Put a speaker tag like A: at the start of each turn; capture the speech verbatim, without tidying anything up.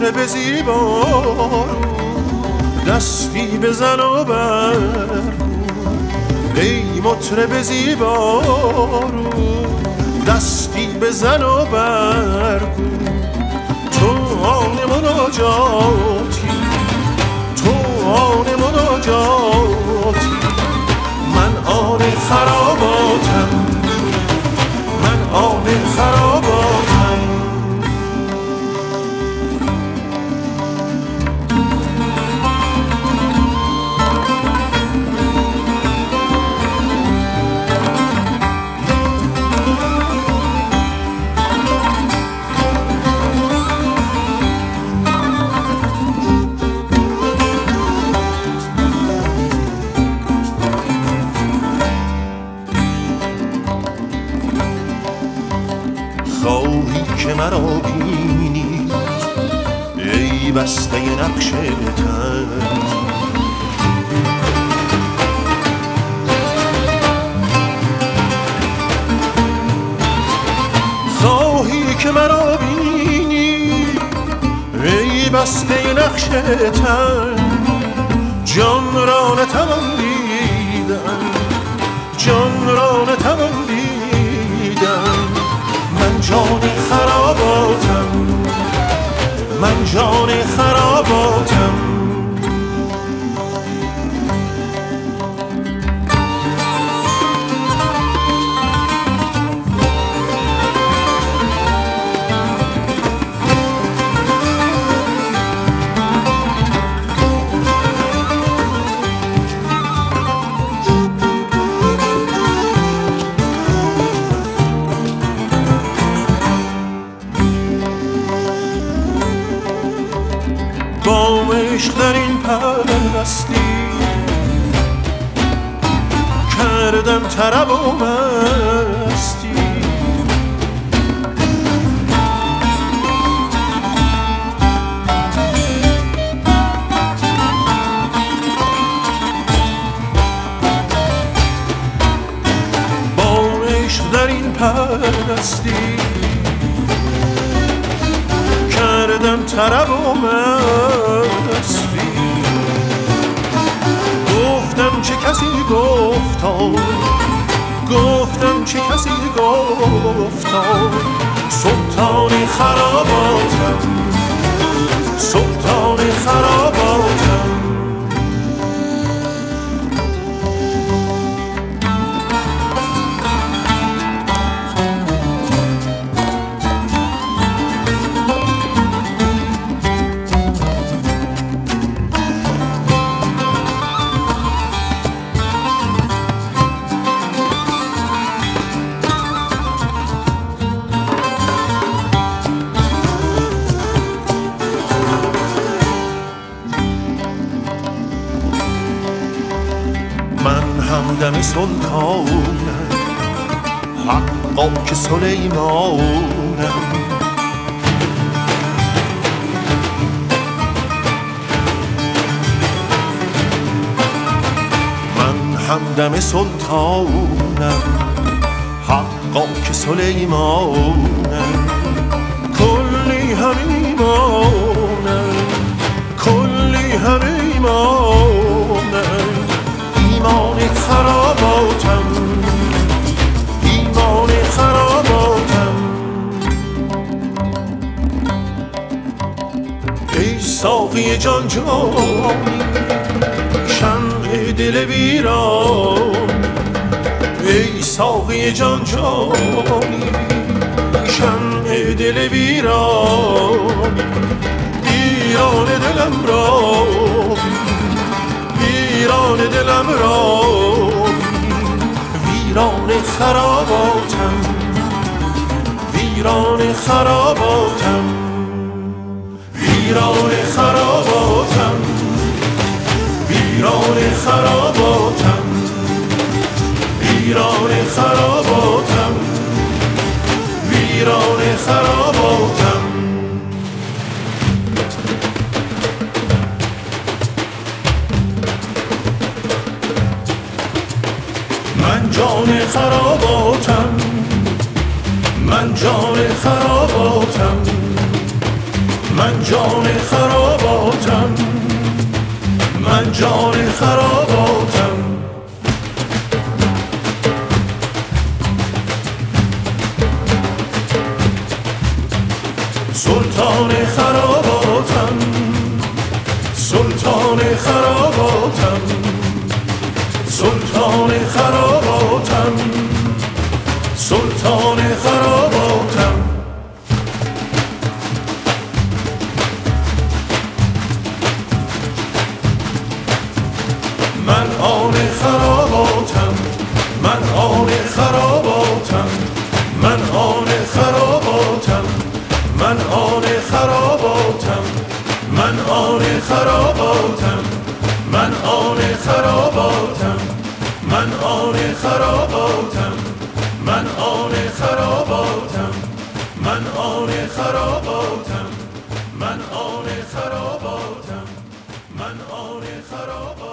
A: مطرب زیبا دستی بزن و برگو، ای مطرب زیبا دستی بزن و برگو. تو آن مناجاتی، تو آن مناجاتی، من آن خراباتم، من آن خراباتم. خواهی که مرا بینی ای بسته نقش تن، خواهی که مرا بینی ای بسته نقش تن، جان را نتوان دیدن، جان را نتوان دیدن. من جان خراباتم، من جان خراباتم. با عشق در این پرستی کردم طرب و مستی، با عشق در این پرستی کردم طرب و مستی. گفتم چه کسی گفتا، گفتم چه کسی گفتا سلطان خراباتم، سلطان خراباتم. من همدم سلطانم، حقا که سلیمانم. من همدم سلطانم، حقا که سلیمانم. کلی هم ایمانم، کلی هم ایمانم. ایمان خراباتم، ایمان خراباتم. ای ساقی جان جانی، شمع دل ویران، ای ساقی جان جانی، شمع دل ویران. ایران دلم را، ایران دلم را، ویران خراباتم، ویران خراباتم، ویران خراباتم، ویران خراباتم، ویران خراباتم، ویران خراباتم. من جان خراباتم، من جان خراباتم، من جان خراباتم، من جان خراباتم. سلطان خراباتم، سلطان خراباتم، سلطان خراباتم، سلطان خراباتم. من آن خراباتم، من آن خراباتم، من آن خراباتم، من آن خراباتم، من آن خراباتم، من آن خراباتم، من آن خراباتم، من آن خراباتم، من آن خراباتم، من آن خراباتم، من آن خراباتم.